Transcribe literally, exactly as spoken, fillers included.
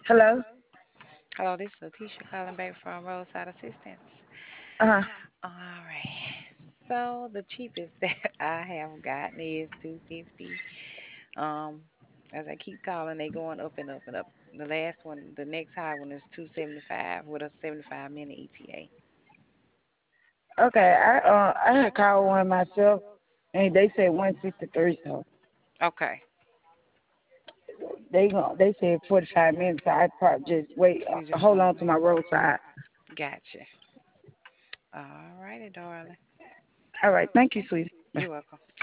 Hello? Hello, this is Letitia calling back from Roadside Assistance. Uh, All right. So the cheapest that I have gotten is two fifty. Um, as I keep calling, they going up and up and up. The last one, the next high one is two seventy five with a seventy five minute E T A. okay, I uh I had called one myself, and they said one sixty three. So Okay. they gon' they said forty five minutes. So I'd probably just wait, You uh, just hold gonna on to wait. my roadside. Gotcha. All righty, darling. All right, thank you, sweetie. You're welcome.